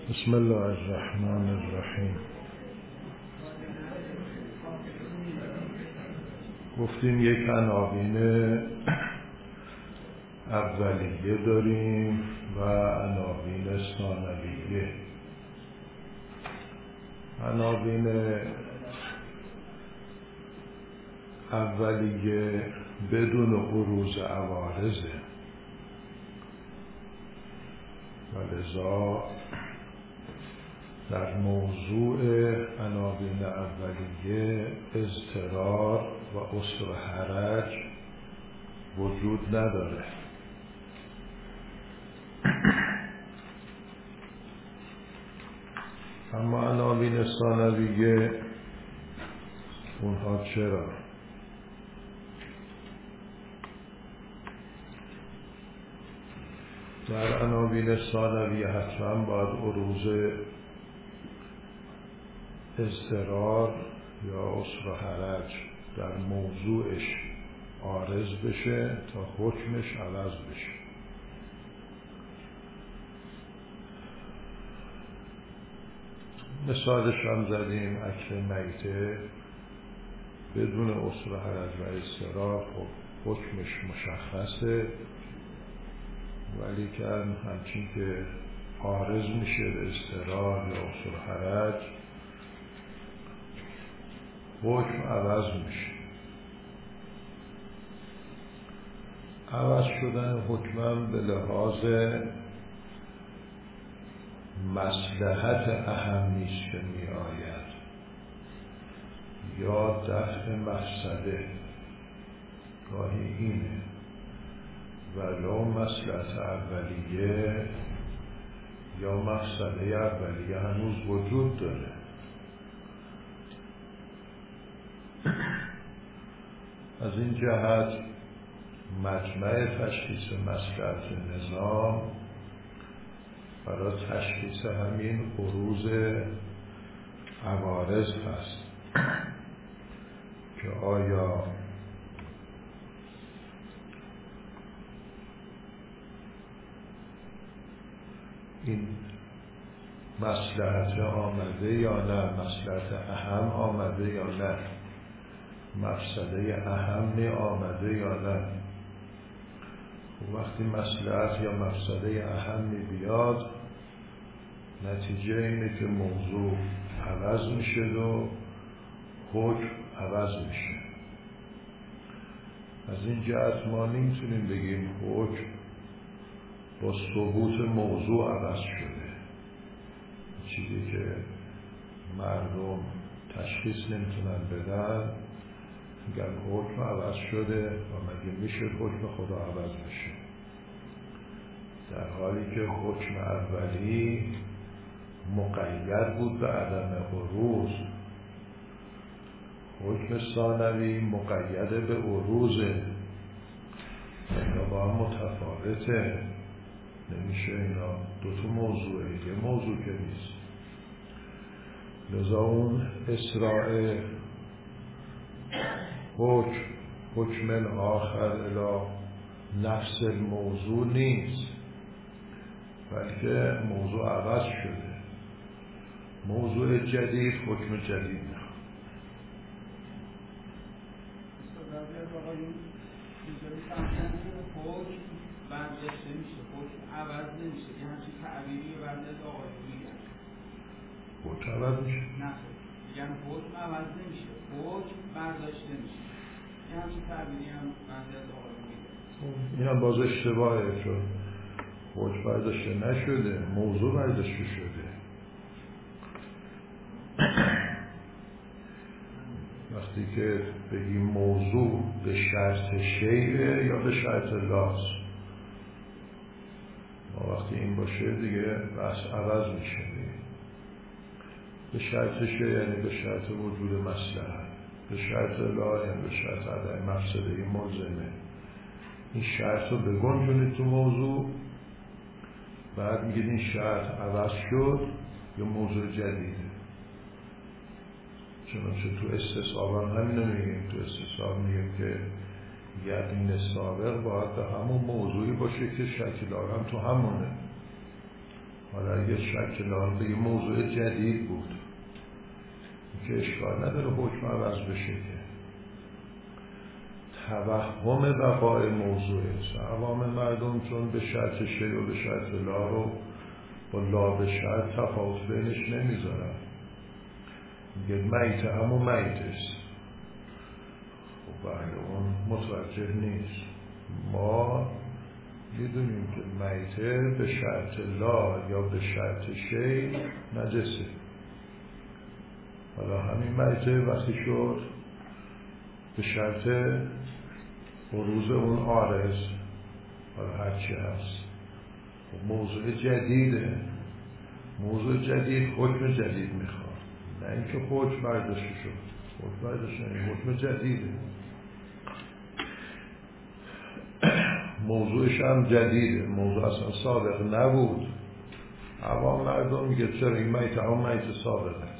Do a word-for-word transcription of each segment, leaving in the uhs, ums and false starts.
بسم الله الرحمن الرحیم. گفتیم یک عناوین اولیه داریم و عناوین ثانویه. عناوین اولیه بدون بروز عوارضه و لذا در موضوع عناوین اولیه اضطرار و عسر و حرج وجود نداره. اما عناوین ثانویه اونها چرا؟ در عناوین ثانویه حتما باید عروض اضطرار یا عسر و حرج در موضوعش عارض بشه تا حکمش عوض بشه. مثالش هم زدیم، اکل میته بدون عسر و حرج و اضطرار حکمش مشخصه، ولی که همچین که عارض میشه به اضطرار یا عسر و حرج حکم عوض میشه. عوض شدن حکمم به لحاظ مصلحت اهمیست که می آید یا دفع مفسده، گاهی اینه، ولو مصلحت اولیه یا مفسده اولیه هنوز وجود داره. از این جهت مجمع تشخیص مصلحت نظام برای تشخیص همین بروز عوارض هست که آیا این مصلحت آمده یا نه، مصلحت اهم آمده یا نه، مفسده اهم آمده یا نه. وقتی مصلحت یا مفسده اهم بیاد، نتیجه اینه که موضوع عوض میشه و حکم عوض میشه. از این جهت ما نمیتونیم بگیم حکم با ثبوت موضوع عوض شده. چیزی که مردم تشخیص نمیتونن بدن میگن حکم عوض شده و مگه میشه حکم خدا عوض بشه، در حالی که حکم اولی مقید بود به عدم عروض، حکم ثانوی مقید به عروضه. اینا با هم متفاوته، نمیشه اینا دوتا موضوعه، یه موضوع که نیست. لذا اون اسراع حکم حکم آخر الی نفس الموضوع نیست، بلکه موضوع عوض شده. موضوع جدید حکم جدید نه. حکم برداشته میشه، حکم عوض نمیشه. یه همچین تعبیری بنده از آقایون میگن حکم عوض میشه؟ نه، میگن حکم عوض نمیشه، حکم برداشته میشه. یه همچین تعبیری هم بنده از آقایون میگن. این هم باز اشتباهه، چون حکم برداشته نشده، موضوع برداشته شده. وقتی که بگیم موضوع به شرط شیعه یا به شرط لاس، ما وقتی این باشه دیگه بحث عوض میشه دیگه. به شرط شیعه یعنی به شرط وجود مصلحت، به شرط لا یعنی به شرط عدم مفسده ملزمه. این شرط رو بگنجونید تو موضوع، بعد میگید این شرط عوض شد یا موضوع جدیده. چنانچه تو استصحاب هم همین میگیم، تو استصحاب میگیم که یقین سابق باید به همون موضوعی باشه که شکل آرم تو همونه. حالا اگه شک لازم بگه موضوع جدید بود که اشکال نداره حکم عوض بشه که توهم بقای موضوع است. عوام مردم چون به شرط شیء و به شرط لا رو با لا به شرط تفاوت بینش نمیذارن، میگه میت همون میت است. خب بله اون متوجه نیست. ما میدونیم که میته به شرط لا یا به شرط شیء نجسه. حالا همین میته وقتی شد به شرط بروز اون عارض، حالا هرچی هست موضوع جدیده. موضوع جدید حکم جدید میخواد، نه اینکه حکم برداشته شد. حکم برداشته نه، حکم جدیده. موضوعش هم جدیده، موضوع اصلا سابق نبود. عوام مردم میگه چرا این میت هم میت سابقه،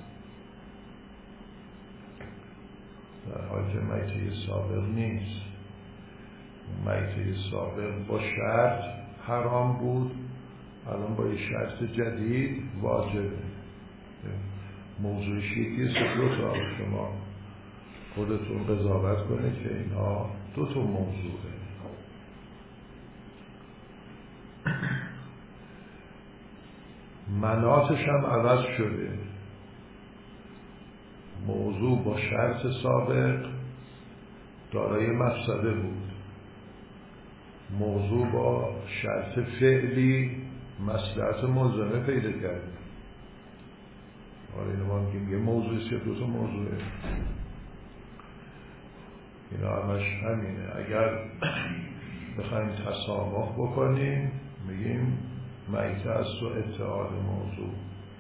در حالی که میت سابق نیست. میت سابق با شرط حرام بود، الان با یه شرط جدید واجبه. موضوعش یکیست. دو تا شما خودتون قضاوت کنید که اینها دو تا موضوعه. مناطش هم عوض شده. موضوع با شرط سابق دارای مفسده بود، موضوع با شرط فعلی مصلحت ملزمه پیدا کرده. حالا اینو ما میگیم یه موضوعی سه دو تا موضوعه. اینا همش همینه. اگر بخوایم تسامح بکنیم میگیم میته است و اتحاد موضوع.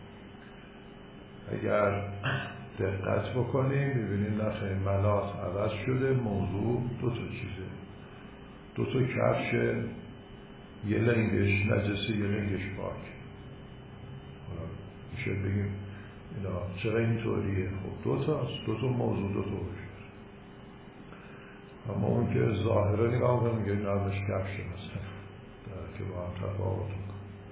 اگر دقت بکنیم ببینیم نخیر مناط عوض شده، موضوع دو تا چیزه. دو تا کفش، یه لنگش نجسه یه لنگش پاک. میشه بگیم اینا چرا اینطوریه؟ خب دو تاست، دو تا موضوع دو تا حکم. اما اون که ظاهره نگاه کنه میگه اینا همش کفش هست که با هم تفاوت کن.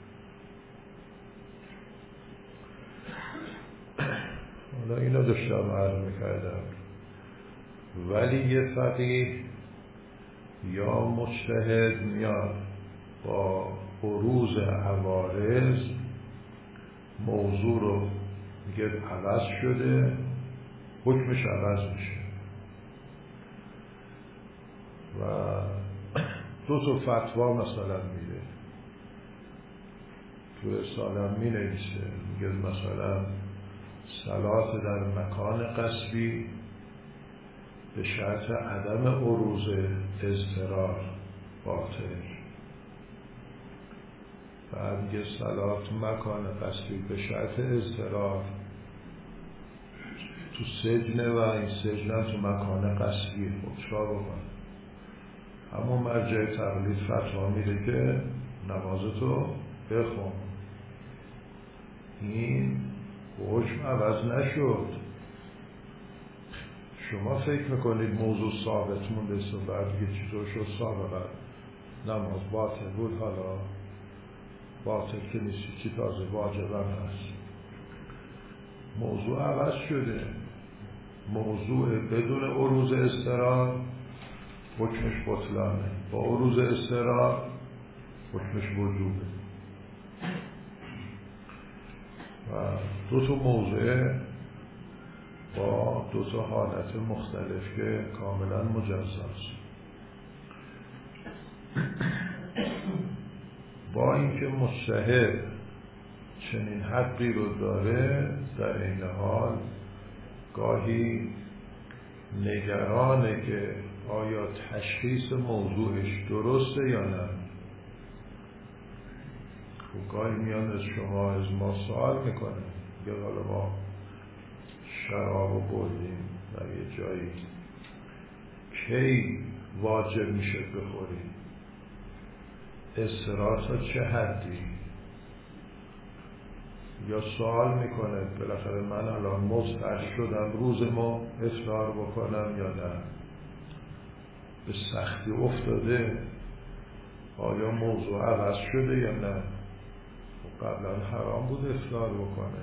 حالا اینا داشتم عرض میکردم. ولی یه فقیه یا مجتهد میاد با بروز عوارض موضوع رو میگه عوض شده، حکمش عوض میشه و دو تا فتوا مثلا میده. تو رساله‌ام می نویسه، میگه مثلا صلات در مکان قصبی به شرط عدم عروض اضطرار باطل. بعد میگه صلات مکان قصبی به شرط اضطرار تو سجن و این سجن تو مکان قصبی خودشا بکن. اما مرجع تقلید فتوا میده که نمازتو بخون. این حکم عوض نشد. شما فکر میکنید موضوع ثابت مونده است و بعد یه چیزو شد سابقه نماز باطل بود، حالا باطل که نیستی چی تازه واجب هم هست. موضوع عوض شده. موضوع بدون عروض اضطرار حکمش بطلانه، با عروض اضطرار حکمش وجوبه. و دو تا موضوع با دو تا حالت مختلف که کاملا مجزاست. با اینکه مجتهد چنین حقی رو داره، در این حال گاهی نگرانه که آیا تشخیص موضوعش درسته یا نه. خب گاهی میان از شما از ما سوال میکنه، یا حالا ما شراب رو بردیم در یه جایی، کی واجب میشه بخوریم؟ اضطرار تا چه حدی؟ یا سوال میکنه بالاخره من الان مضطر شدم روز ما افطار بکنم یا نه؟ به سختی افتاده، آیا موضوع عوض شده یا نه؟ قبلا حرام بود افطار بکنه.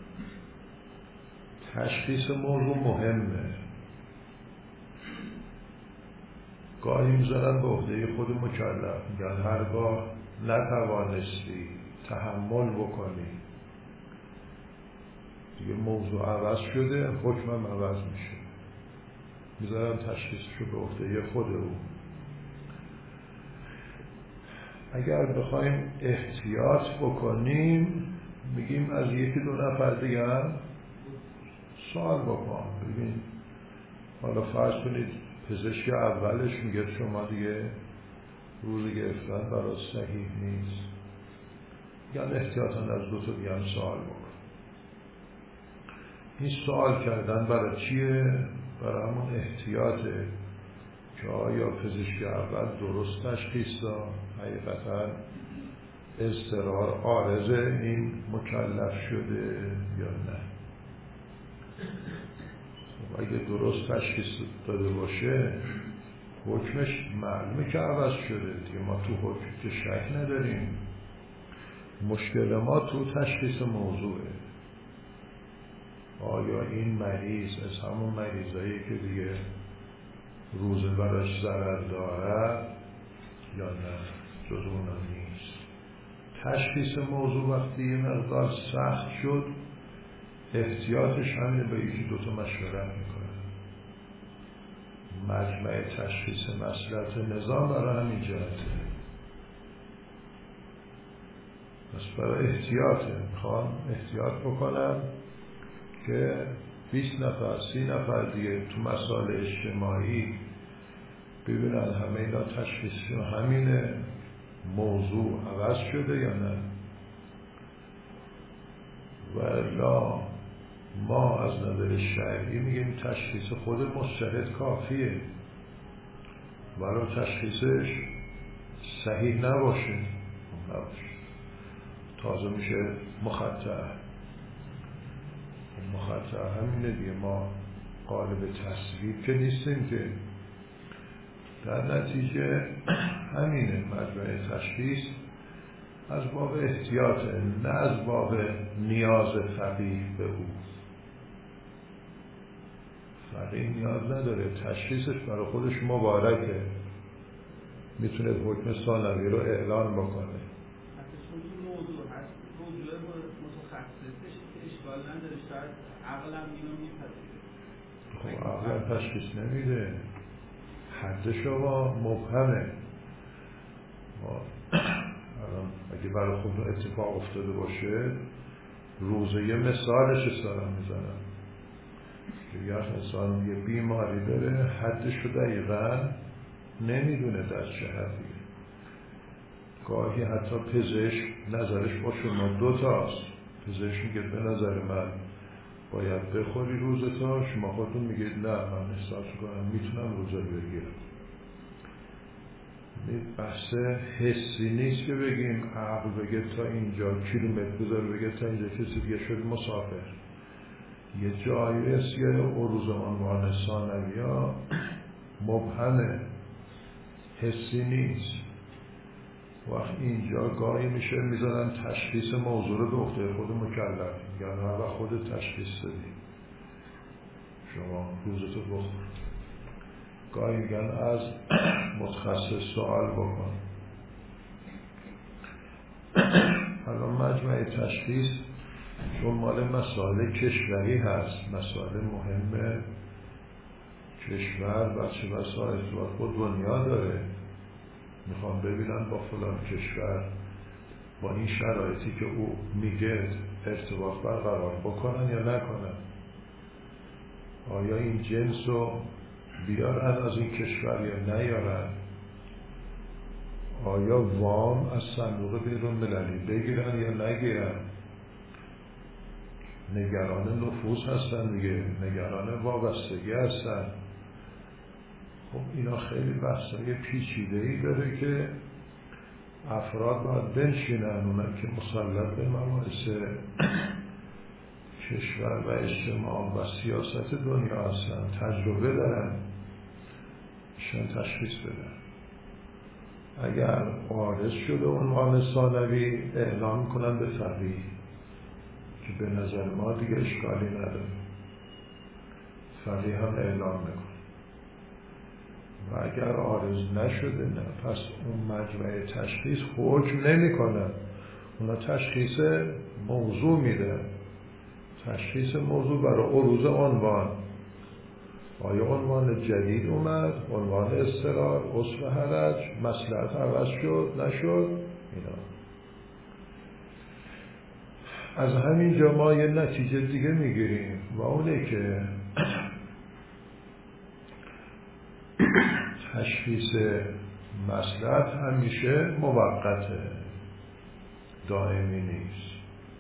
تشخیص موضوع مهمه. گاهی میذارن به عهده خود مکلف، میگن هرگاه نتوانستی تحمل بکنی دیگه موضوع عوض شده، حکمم عوض میشه، میذارن تشخیصشو به عهده خود او. اگر بخوایم احتیاط بکنیم میگیم از یکی دو نفر دیگه هم سوال بکن. ببین حالا فرض کنید پزشک اولش میگه شما دیگه روز گرفتن برای صحیح نیست، یعنی احتیاطاً از دو تا دیگه هم سوال بکن. این سوال کردن برای چیه؟ برای همون احتیاطه که آیا پزشک اول درست تشخیص داد، حقیقتاً اضطرار عارض این مکلف شده یا نه. خب اگه درست تشخیص داده باشه حکمش معلومه که عوض شده دیگه، ما تو حکم که شک نداریم. مشکل ما تو تشخیص موضوعه. آیا این مریض از همون مریضایی که دیگه روزه براش ضرر دارد یا نه، جز اونا نیست. تشخیص موضوع وقتی یه مقدار سخت شد احتیاطش همینه، به یکی دوتا مشورت میکنه. مجمع تشخیص مصلحت نظام برای همین جهته. پس برای احتیاطه، میخوام احتیاط بکنم که بیست نفر سی نفر دیگه تو مسائل اجتماعی ببینن همه اینا تشخیصشون همینه، موضوع عوض شده یا نه. و الا ما از نظر شرعی میگیم تشخیص خود مجتهد کافیه، برای تشخیصش صحیح نباشه نباشه تازه میشه مخطئ. مخطئ همینه دیگه، ما قالب تصویب که نیستیم که. در نتیجه همینه، مجمع تشخیص از باب احتیاطه، نه از باب نیاز فقیه به او. فقیه نیاز نداره، تشخیصش برای خودش مبارکه، میتونه حکم ثانوی رو اعلان بکنه. حتی چون این موضوع هست، موضوع متخصصش که اشکال نداره، شاید عقلم اینو میپذیره. خب عقلم تشخیص نمیده، حد شما مبهمه. الان اگه برای خود اتفاق افتاده باشه، روزه یه مثالش دارم میزنم که یه انسان یه بیماری داره، حدش رو دقیقا نمیدونه در چه حدی. گاهی حتی پزشک نظرش با شما دو تاست. پزشک میگه به نظر من باید بخوری روزه تا، شما خودتون میگید نه من احساس کنم میتونم روزه بگیرم. بحث حسی نیست که بگیم عقل بگه تا اینجا کیلومتر بذاره، بگه تا اینجا کسی دیگه شد مسافر. یه جایی است یه عروض عنوان ثانوی ها مبهمه، حسی نیست. وقت اینجا گاهی میشه میزنن تشخیص موضوع رو به عهده خود مکلف، میگن و خود تشخیص دادی شما روزتو بخور. گاهی میگن از متخصص سوال بکن. الان مجمع تشخیص چون مال مسائل کشوری هست، مسائل مهم کشور بچه بسا ارتباط با دنیا داره، میخوام ببینم با فلان کشور با این شرایطی که او میگه ارتباط برقرار بکنن یا نکنن. آیا این جنس رو بیارن از این کشور یا نیارن؟ آیا وام از صندوق بیرون مللی بگیرن یا نگیرن؟ نگران نفوذ هستن دیگه، نگران وابستگی هستن. خب اینا خیلی بحثای پیچیده‌ای داره که افراد باید بنشینن، اونن که مسلط به مباحث کشور و اجتماع و سیاست دنیا هستن، تجربه دارن، شن تشخیص بدن. اگر عارض شده عنوان ثانوی اعلام میکنن به فقیه که به نظر ما دیگه اشکالی نداره، فقیه هم اعلام میکنه. و اگر عارض نشده نه، پس اون مجمع تشخیص حکم نمیکنه، اونا تشخیص موضوع میده، تشخیص موضوع برای عروض عنوان. آیا عنوان جدید اومد، عنوان اضطرار، اصل حرج، مصلحت عوض شد نشد، اینا. از همینجا ما یه نتیجه دیگه میگیریم و اونه که تشخیص مصلحت همیشه موقته، دائمی نیست.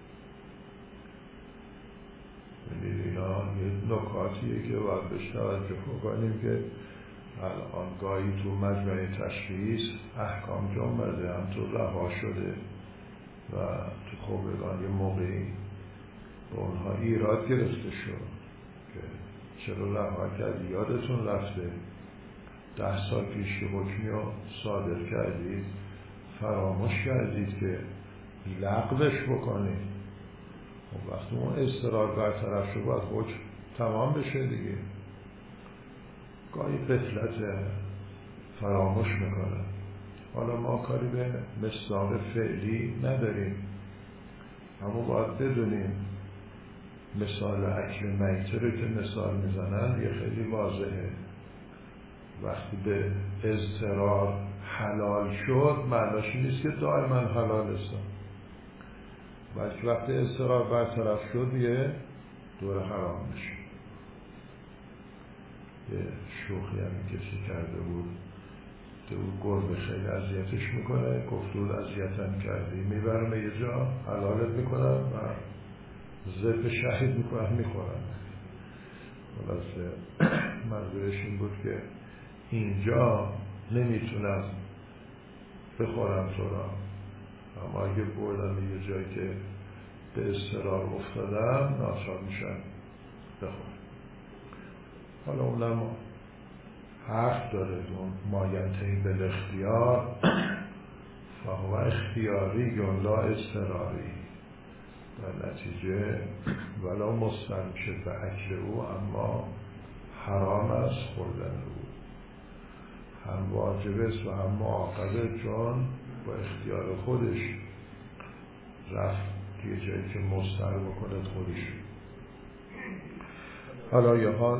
اینا یه نکاتیه که باید بهش توجه کنیم که الان گاهی تو مجمع تشخیص احکام جا اومده، هم تو رها شده و تو خبرگان یه موقعی به اونها ایراد گرفته شد که چرا رها کردی، یادتون رفته ده سال پیش حکمی رو صادر کردید، فراموش کردید که لغوش بکنید. خب وقتی اون اضطرار برطرف شد باید حکم تمام بشه دیگه. گاهی غفلت فراموش میکنه. حالا ما کاری به مصداق فعلی نداریم، اما باید بدونیم مثال اکل میته رو که مثال میزنن یه خیلی واضحه. وقتی به اضطرار حلال شد معناش نیست که دائما حلال است، بلکه وقتی اضطرار برطرف شد یه دور حرام میشه. یه شوخی هم کسی کرده بود، اون گربه خیلی اذیتش میکنه، گفت بود اذیتم کردی میبرم یه جا حلالت میکنم و زب شهید میکنم میخورم. خلاصه منظورش این بود که اینجا نمیتونم بخورم تو را، اما اگه بردم یه جایی که به اضطرار افتادم ناچار میشم بخورم. حالا اونم حرف داره، اون ماینتهی بالاختیار فهو اختیاری یا لا اضطراری، در نتیجه ولا مستن شد به اکل او اما حرام است خوردن او، هم واجب است و هم معاقبه، چون با اختیار خودش رفت یه جایی که مستر بکنه خودش. حالا یه حال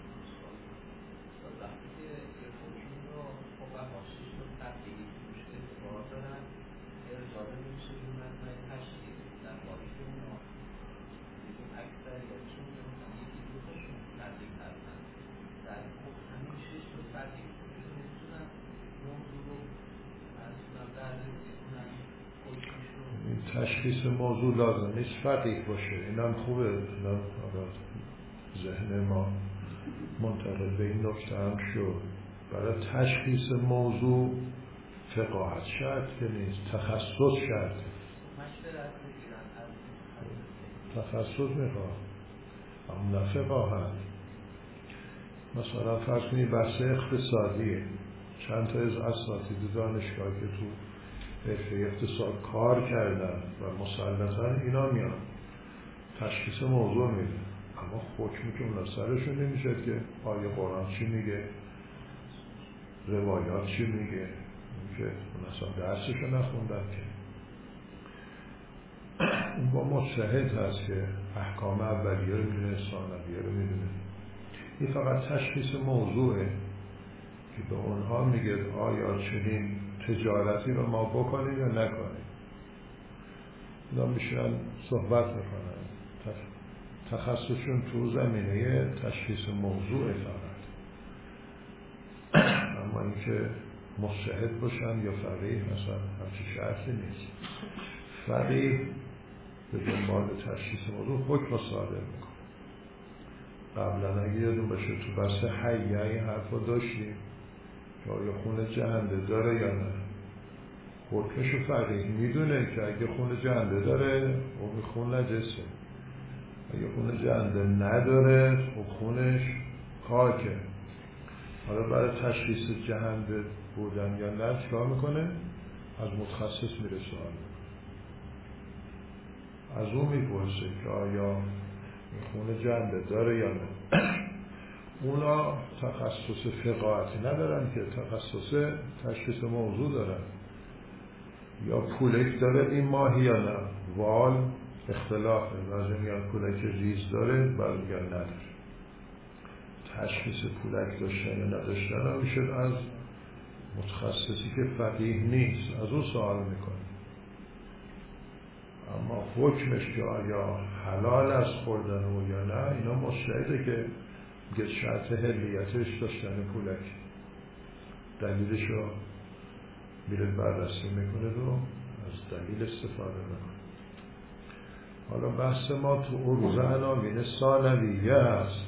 تشخیص موضوع لازم نیست فقیه باشه، اینم خوبه، اینم ذهن ما منتقل به این نکته هم شد. برای تشخیص موضوع فقاهت شرط که نیست، تخصص شرط. تخصص میخواد اما نه فقاهت. مثلا فرض کنید بحث اقتصادیه، چند تا از اساتید دانشگاه که تو حرفه اقتصاد کار کردن و مسلطاً اینا میان تشخیص موضوع میده، اما حکمی که اونا سرشون نمیشه که آیه قرآن چی میگه، روایات چی میگه، که اون اصلا درسشو نخوندن که. اون با مجتهد هست که احکام اولیه رو میدونه، ثانویه رو میدونه. این فقط تشخیص موضوعه که به اونها میگه آیا چنین تجارتی رو ما بکنیم یا نکنیم. اونا میشن صحبت میکنن، تخصصشون تو زمینه تشخیص موضوع فقط. اما اینکه مجتهد باشن یا فقیه مثلا همچی شرطی نیست. فقیه به دنبال تشخیص موضوع حکم صادر میکنه. قبلا اگه یادون باشه تو بحث حیه این حرف رو داشتیم که آیا خون جهنده داره یا نه. حکمشو فقیه میدونه که اگه خون جهنده داره اون خون نجسه، اگه خون جهنده نداره خب خونش خاکه. حالا برای تشخیص جهنده بودن یا نه چیکار میکنه؟ از متخصص میره سوال میکنه، از اون میپرسه که آیا این خونه جنده داره یا نه. اونا تخصص فقاهتی ندارن که، تخصص تشخیص موضوع دارن. یا پولک داره این ماهی یا نه، وال اختلافه، بعضی میگن پولک ریز داره، بعضی میگن نداره. تشخیص پولک داشتن یا نداشتن هم میشه از متخصصی که فقیه نیست، از اون سوال میکنه. اما حکمش که آیا حلال از خوردن او یا نه، اینا مشاهده که میگه شرط حلیتش داشتن پولک، دلیلشو میره بررسی میکنه و از دلیل استفاده میکنه. حالا بحث ما تو عروض عناوین ثانویه هست.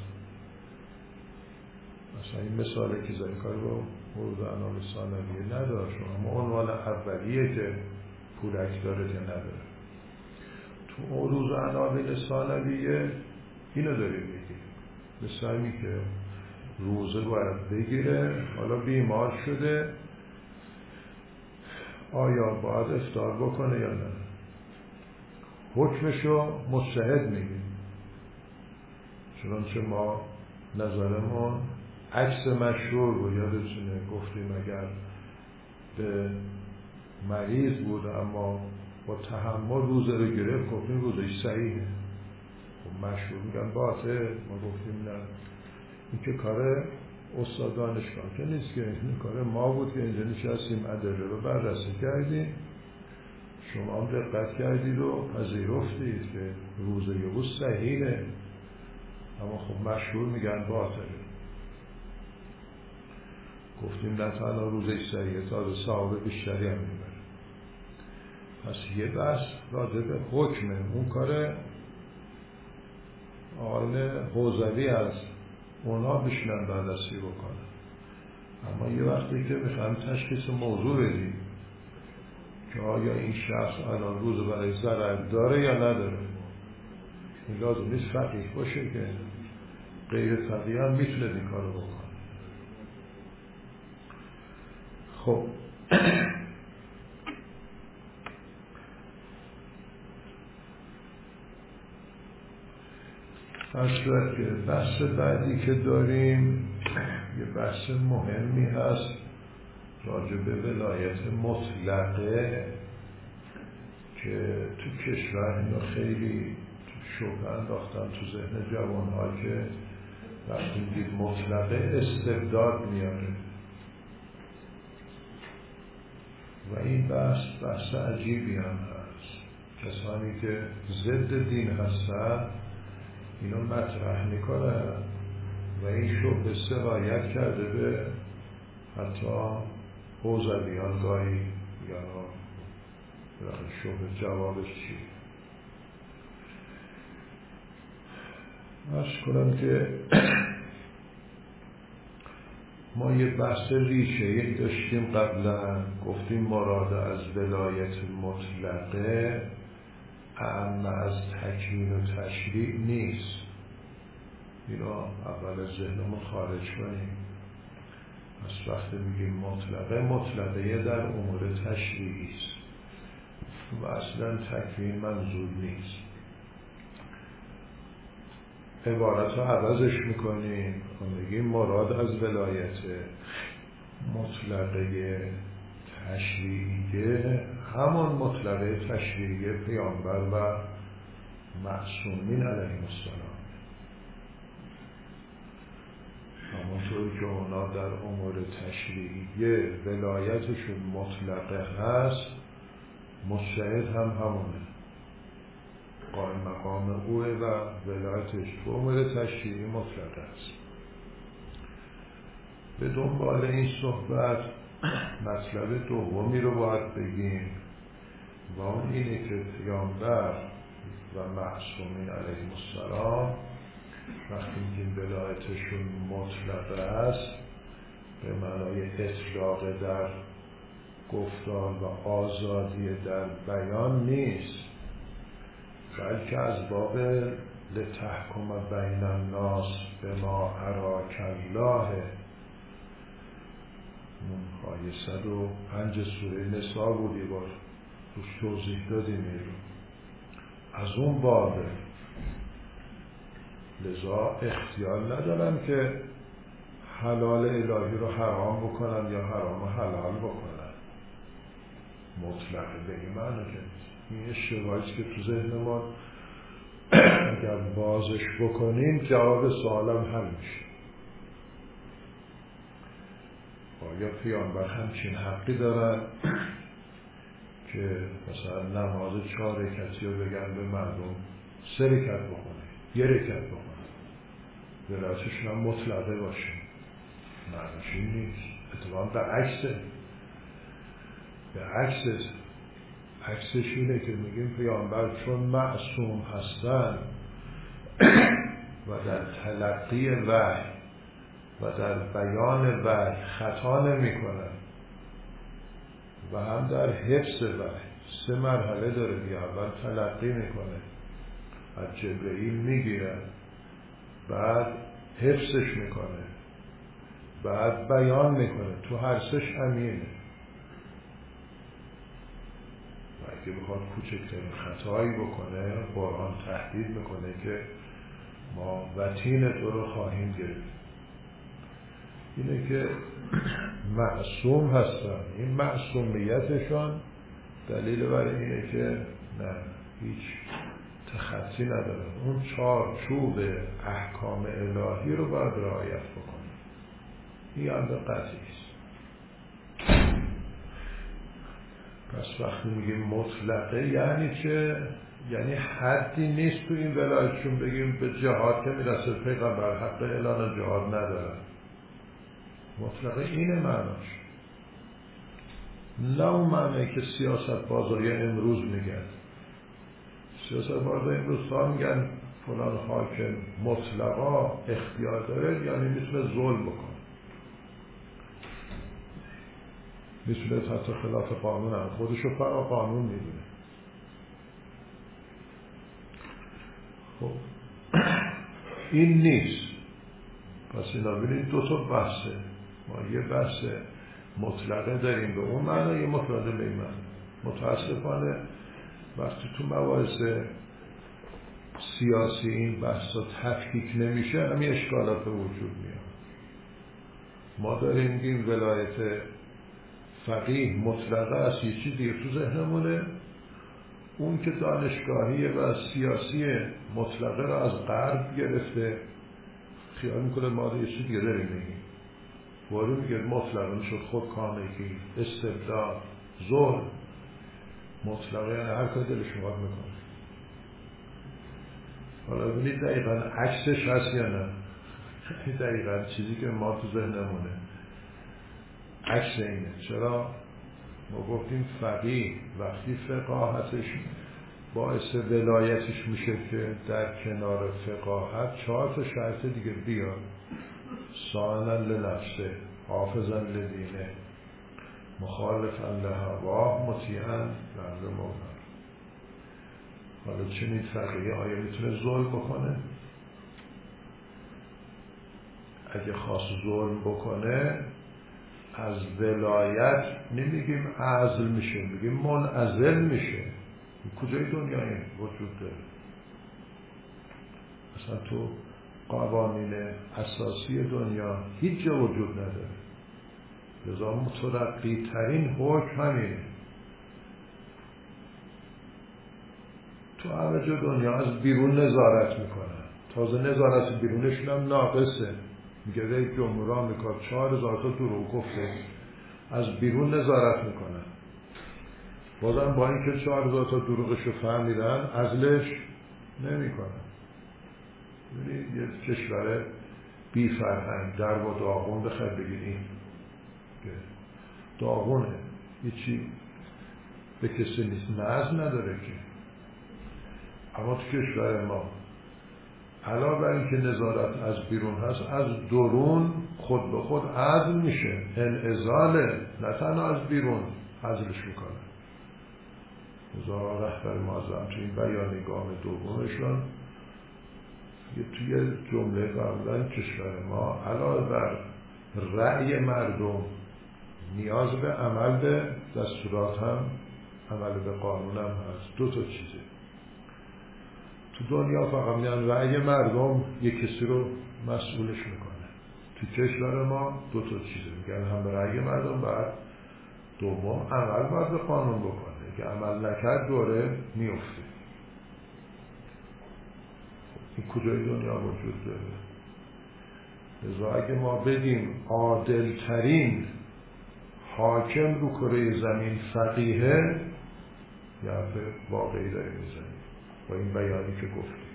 مثلا این مثاله که زنی کار رو عروض عناوین ثانویه نداره، اما عنوان اولیه که پولک داره یا نداره. تو عروض عناوین ثانویه اینو داریم میگیم، مثل همی که روزه باید بگیره، حالا بیمار شده، آیا باید افطار بکنه یا نه؟ حکمشو مجتهد میگیم. چنانچه ما نظرمون عکس مشهور رو یادتونه گفتیم اگر به مریض بود اما با تحمل روزه رو گرفت، گفتیم روزش صحیحه. خب مشهور میگن باطل، ما گفتیم نه، این که کار استاد دانشگاه که نیست، که این کار ما بود که اینجا نشستیم ادله رو بررسی کردیم، شما هم دقت کردید و پذیرفتید که روزه او صحیحه، اما خب مشهور میگن باطله. گفتیم نه تنها روزه صحیحه، تازه ثواب بیشتری هم میبره. پس یه بحث راجع به حکمه، اون کار آقایون حوزوی هست، اونا بشنن بررسی بکنن. اما یه وقتی که میخوایم تشخیص موضوع بدیم که آیا این شخص الان روز برای ضرر داره یا نداره، این لازم نیست فقیه باشه، که غیر فقیه هم میتونه این کارو بکنه. خب از صورت که بحث بعدی که داریم یه بحث مهمی هست راجع به ولایت مطلقه، که تو کشور اینا خیلی شبه انداختن تو ذهن جوان‌ها که وقتی دید مطلقه استبداد میاره و این بحث بحث عجیبی هم هست. کسانی که ضد دین هستن اینو مطرح میکنن و این شبه سرایت کرده به حتی حوزویان گاهی، یا شبه جوابش چی؟ عرض کنم که ما یه بحث ریشه‌ای داشتیم قبلا، گفتیم مراد از ولایت مطلقه اعم از تکوین و تشریع نیست. اینا اول از ذهنمون خارج کنیم. پس وقتی میگیم مطلقه، مطلقه در امور تشریعی است و اصلا تکوین منظور نیست. عبارت رو عوضش میکنیم و میگیم مراد از ولایت مطلقه تشریعیه همون مطلقه تشریعی پیامبر و معصومین علیهم السلام. همونطور که اونا در امور تشریعیه ولایتشون مطلقه هست، مجتهد هم همونه، قائم مقام اوه و ولایتش تو امور تشریعی مطلقه است. به دنبال این صحبت مطلب دومی رو باید بگیم و اون اینه که پیامبر و معصومین علیهم السلام وقتی که ولایتشون مطلقه است به معنای اطلاق در گفتار و آزادی در بیان نیست، بلکه از باب لتحکم بین الناس بما اراک الله، اون آیه صد و پنج سوره نساء بود، یه بار روش توضیح دادیم این رو. از اون بابه لذا اختیار ندارن که حلال الهی رو حرام بکنن یا حرام حلال بکنن. مطلقه به این معنی که این اشتباهیست که تو ذهن ما اگر بازش بکنیم جواب سوالم حل میشه. آیا پیامبر همچین حقی دارن که مثلا نماز چهار رکعتی رو بگن به مردم سه رکعت بکنه، یه رکعت بکنه، ولایتشون هم مطلقه باشه؟ معنیش این نیست. اتفاقا به عکسه به عکسه عکسش اینه که میگیم پیامبر چون معصوم هستن و در تلقی وحی و در بیان وحی خطا نمی کنن و هم در حفظ وحی. سه مرحله داره دیگه. اول تلقی میکنه، از جبرئیل میگیره، بعد حفظش میکنه، بعد بیان میکنه. تو هر سش امینه. و اگه بخواد کوچکترین خطایی بکنه قرآن تهدید میکنه که ما وطین تو رو خواهیم گرفت. اینه که معصوم هستن. این معصومیتشان دلیل بر اینه که نه، هیچ تخطی ندارن. اون چارچوب احکام الهی رو باید رعایت بکنن. این امر قطعی است. پس وقتی میگیم مطلقه یعنی چه؟ یعنی حدی نیست تو این ولایتشون بگیم به جهاد که میرسه پیغمبر حق اعلان جهاد ندارن. مطلقه اینه معناش، نه اون معنی که سیاست بازاری امروز میگن. سیاست بازاری امروز ها میگن فلان حاکم مطلقا اختیار داره، یعنی میتونه ظلم بکنه، میتونه حتی خلاف قانون هم خودشو فرا قانون میدونه. خب این نیست. پس اینا ببینید دو تا بحثه. ما یه بحث مطلقه داریم به اون معنی، یه مطلقه به این معنی. متاسفانه وقتی تو مباحث سیاسی این بحثا تفکیک نمیشه همین اشکالات به وجود میاد. ما داریم این ولایت فقیه مطلقه است، یه چیز دیگه تو ذهنمونه. اون که دانشگاهیه و سیاسی مطلقه را از غرب گرفته، خیال میکنه ما یه چیز دیگه داریم میگیم. وارو میگه مطلقه میشد خود کامگی، استبداد، ظلم. مطلقه یعنی هر کاری دلش میخواد میکنه. حالا ببینید دقیقا عکسش هست یا نه؟ دقیقا چیزی که ما تو ذهنمونه عکس اینه. چرا؟ ما گفتیم فقیه وقتی فقاهتش باعث ولایتش میشه که در کنار فقاهت چهار تا شرط دیگه بیاد. صانعاً لنفسه، حافظاً لدینه، مخالفاً لهواه، مطیعاً لامر مولا. حالا چنین فقیه آیا میتونه ظلم بکنه؟ اگه خواست ظلم بکنه از ولایت نمیگیم عزل میشه، میگیم منعزل میشه. کجای دنیا این وجود داره؟ مثلا تو قوانین اساسی دنیا هیچ جا وجود نداره. لذا مترقی ترین حکم همینه. تو همه جا دنیا از بیرون نظارت میکنن. تازه نظارت بیرونشون هم ناقصه. میگه رئیس جمهور آمریکا چهار هزار تا دروغ گفته، از بیرون نظارت میکنن. بازم با اینکه چهار هزار تا دروغشو فهمیدن عزلش نمیکنن. یه کشور بی فرهنگ در و داغون بخواد بگیریم داغونه، هیچی به کسی نیست، نظم نداره که. اما تو کشور ما علاوه بر اینکه نظارت از بیرون هست، از درون خود به خود عزل میشه، انعزاله، نه تنها از بیرون عزلش میکنه. نظام رهبر معظم تو این بیان گام دومشون یه توی جمله فرمودن کشور ما علاوه بر رأی مردم نیاز به عمل به دستورات هم، عمل به قانون هم هست. دو تا چیزه. تو دنیا فقط میگن رأی مردم یک کسی رو مسئولش میکنه. تو کشور ما دو تا چیزه، میگن هم رأی مردم، بعد دوم عمل باید به قانون بکنه که عمل نکرد دوره میفته. این کجای دنیا وجود داره؟ لذا اگه ما بگیم عادل ترین حاکم رو کره زمین فقیهه، یا به واقعی داره میزنیم با این بیانی که گفتیم.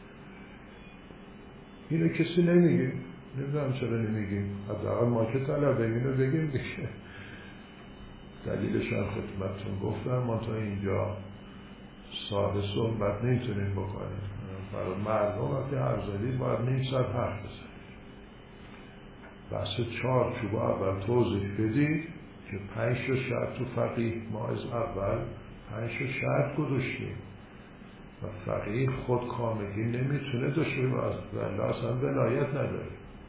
اینو کسی نمیگه، نمیدونم چرا نمیگیم. حداقل ما که طلبه اینو بگیم دیگه. دلیلش هم خدمتتون گفتم، ما تا اینجا ساده صحبت نمیتونیم بکنیم. برای مردم وقتی حرف زدید باید نیم ساعت حرف بزنید. بحث چارچوب اول توضیح بدید که پنج تا شرط تو فقیه ما از اول پنج تا شرط گذاشتیم و فقیه خود کاملی نمیتونه داشته باشه، اصلا ولایت نداره.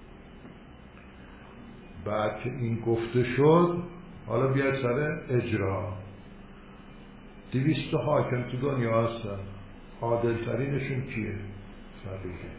بعد که این گفته شد، حالا بیاید سر اجرا. دویست حاکم تو دنیا هستن، عادل ترینشون کیه؟ فقیه.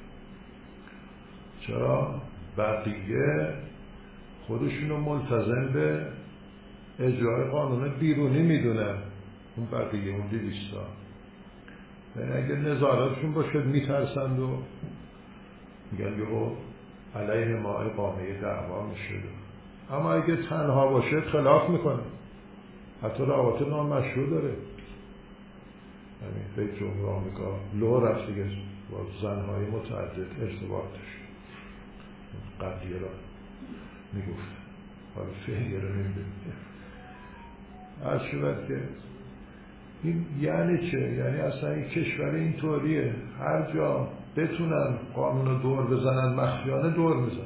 چرا؟ بقیه خودشونو ملتزم به اجرای قانون بیرونی میدونن. اون بقیه اون دویستا یعنی اگه نظارتشون باشه میترسند و میگن یهو علیه ما اقامه دعوا میشه. اما اگه تنها باشه خلاف میکنه، حتی روابط نامشروع داره. یعنی رئیس جمهور آمریکا لو رفت دیگه با زنهای متعدد ارتباط داشت، قضیه را میگفت، حالا فعلیه را نمیدونیم. هر شود که این یعنی چه؟ یعنی اصلا این کشور اینطوریه، هر جا بتونن قانون رو دور بزنن مخفیانه دور میزنن.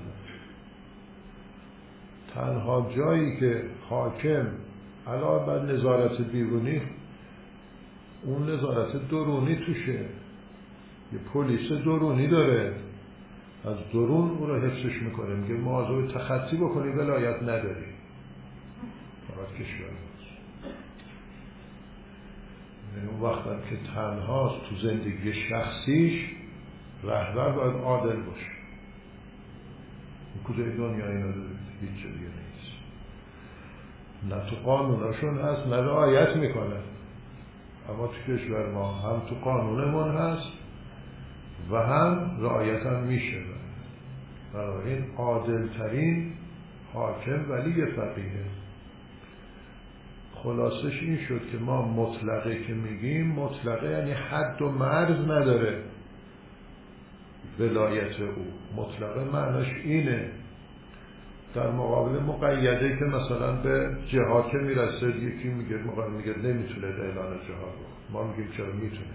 تنها جایی که حاکم علاوه بر نظارت بیرونی، اون نظارت درونی توشه، یه پلیس درونی داره، از درون اون رو حفظش میکنه، میگه موضوع تخطی بکنی ولایت نداری. فقط کشور هست. یعنی اون وقت هم که تنهاست تو زندگی شخصیش، رهبر باید عادل باشه. کجای دنیا اینا داره؟ هیچ دیگه نیست. نه تو قانوناشون هست، نه رعایت میکنه. اما تو کشور ما هم تو قانونمون هست و هم رعایت هم میشه. بنابراین عادل ترین حاکم ولی فقیه. خلاصش این شد که ما مطلقه که میگیم، مطلقه یعنی حد و مرز نداره ولایت او. مطلقه معناش اینه، در مقابل مقیده که مثلا به جهاد که میرسه یکی میگه مقابل میگه نمیتونه اعلان جهاد رو، ما میگیم چرا میتونه.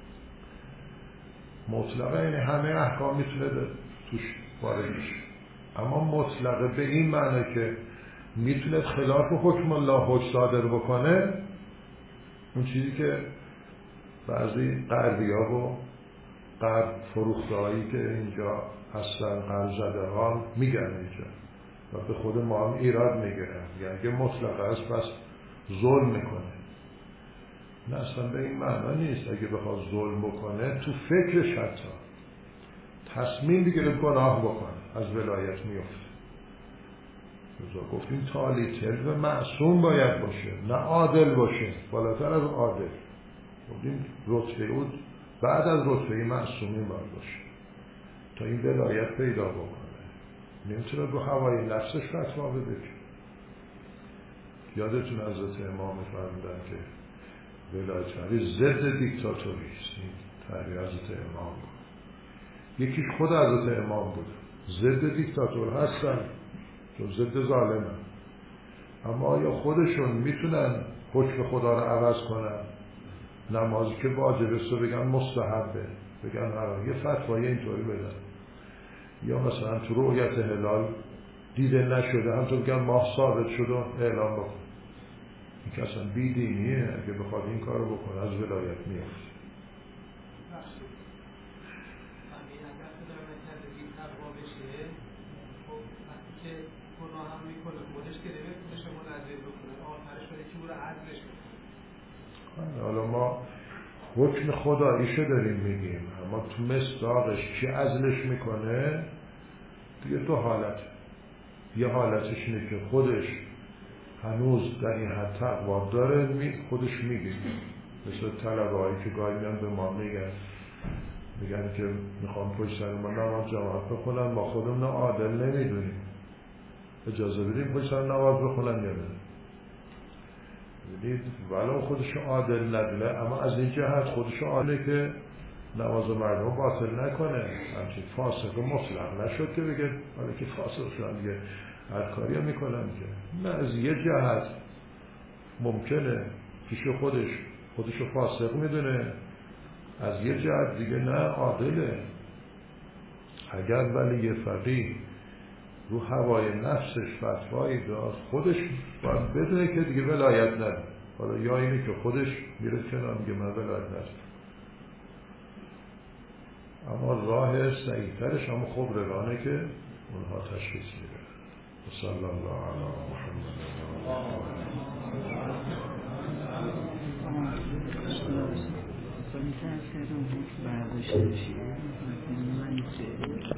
مطلقه یعنی همه احکام میتونه توش وارد بشه. اما مطلقه به این معنی که میتونه خلاف حکم الله حکم صادر بکنه، اون چیزی که بعضی غربی‌ها و غرب فروخته‌هایی که اینجا اصلا غرب زده ها میگن اینجا و به خود ما هم ایراد میگیرن، یعنی که مطلقه است پس ظلم میکنه. نه، اصلا به این معنا نیست. اگه بخواد ظلم بکنه تو فکرش حتی تصمیم بگیره گناه بکنه، از ولایت میفته. رضا گفتیم تالیتر و معصوم باید باشه، نه عادل باشه، بالاتر از عادل. گفتیم رتبه او بعد از رتبه معصومی باید باشه تا این ولایت پیدا بکنه. نمیتونه رو هوای نفسش فتوا بده. یادتون حضرت امام فرمودن که ولایت فقیه ضد دیکتاتوری است. این تعبیر حضرت امام بود. یکی خود حضرت امام بود. ضد دیکتاتور هستن چون ضد ظالمن، اما آیا خودشون میتونن حکم خدا رو عوض کنن؟ نمازی که واجبه رو بگن مستحبه، بگن حرام، یه فتوای اینطوری بدن. یا مثلا تو رؤیت هلال دیده نشده هم تو بگن ماه ثابت شد و اعلام بکن. این که اصلا بیدینیه. اگه بخواد این کار رو بکنه از ولایت میفته. امور عدلش بکنه. حالا ما حکم خداییشو داریم میگیم، اما تو مصداقش چی عزلش میکنه؟ دیگه دو حالت. یه حالتش اینه که خودش هنوز در این حد تقوا داره، خودش میگه، مثل طلبه هایی که گاهی میان به ما میگن میگن که میخوام پشت سر ما نماز جماعت بخونن، ما خودمون عادل نمیدونیم، اجازه بدیم پشت سر نماز بخونن یا نه. ولو خودش عادل ندونه، اما از این جهت خودش عادله که نماز مردم باطل نکنه، همچنین فاسق مطلق نشد که بگه حالا که فاسق شدن دیگه هر کاری هم میکنن که نه. از یه جهت ممکنه پیش خودش خودشو فاسق میدونه، از یه جهت دیگه نه عادله. اگر ولی یه فقیه رو هوای نفسش فتوایی داد، خودش باید بدونه که دیگه ولایت نداره. حالا یا اینه که خودش میره کنار میگه من ولایت نداره، اما راه صحیح‌ترش هم خب روانه که اونها تشخیص میده. صلی الله علی محمد و آله.